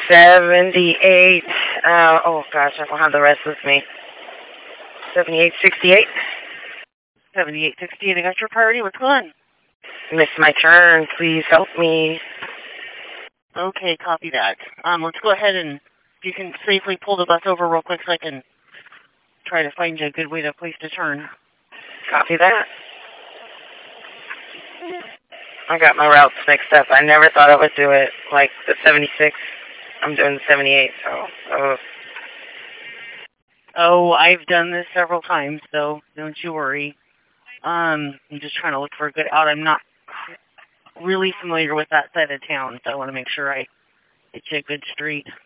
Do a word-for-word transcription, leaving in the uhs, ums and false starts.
seventy-eight, uh, oh gosh, I don't have the rest with me. seventy-eight sixty-eight. seventy-eight sixty-eight, I got your priority. What's going on? Missed my turn. Please help me. Okay, copy that. Um, let's go ahead and, if you can safely pull the bus over real quick so I can try to find you a good way to place to turn. Copy that. I got my routes mixed up. I never thought I would do it like the seventy-six. I'm doing the seventy-eight, so. Oh. Oh, I've done this several times, so don't you worry. Um, I'm just trying to look for a good out. I'm not really familiar with that side of town, so I want to make sure I get you a good street.